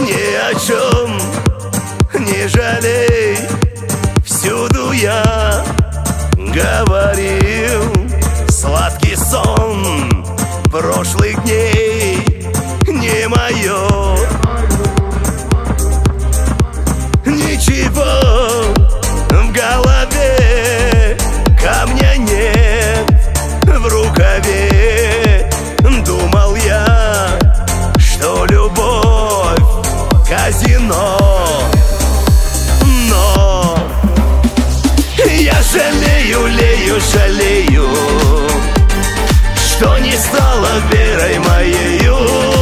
Ни о чем не жалей, всюду я говорил. Сладкий сон прошлых дней не мое. Ничего в голове, камня нет в рукаве. Думал я, что любовь казино, но я жалею, жалею, что не стала верой моею.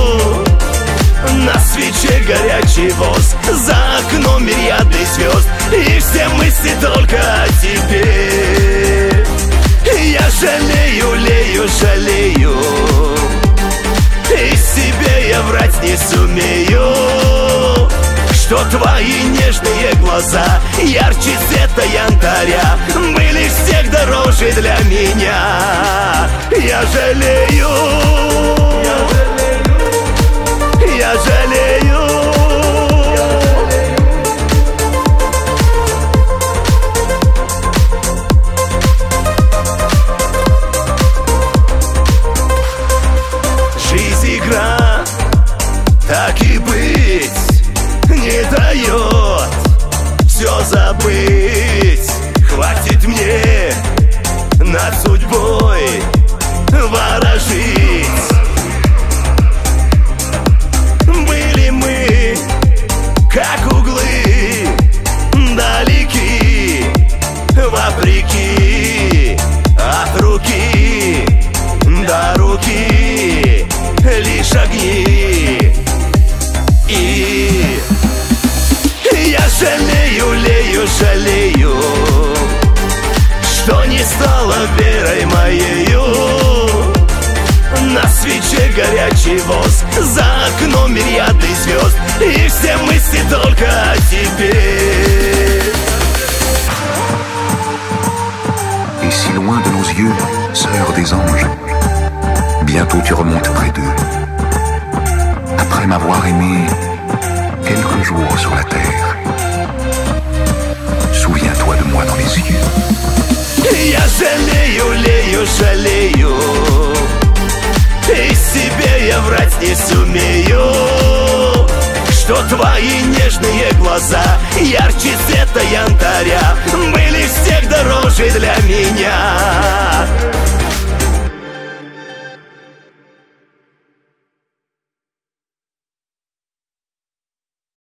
На свече горячий воск, за окном мириады звезд, и все мысли только о тебе. Я жалею, жалею, и себе я врать не сумею, что твои нежные глаза ярче цвета янтаря были всех дороже для меня. Я жалею, я жалею. Жизнь игра, так и быть, не дает все забыть. Хватит мне над судьбой ворожить. Были мы, как углы, далеки, вопреки, от руки до руки лишь огни. И я жалею, жалею, что не стала верой моею. На свече горячий воск, за окном мириады звезд, и все мысли только о тебе. Et si loin de nos yeux, sœur des anges, bientôt tu remontes près d'eux. Après m'avoir aimé quelques jours sur la terre, souviens-toi de moi dans les yeux. Я жалею, жалею, и себе я врать не сумею, что твои нежные глаза ярче цвета янтаря были всех дороже для меня.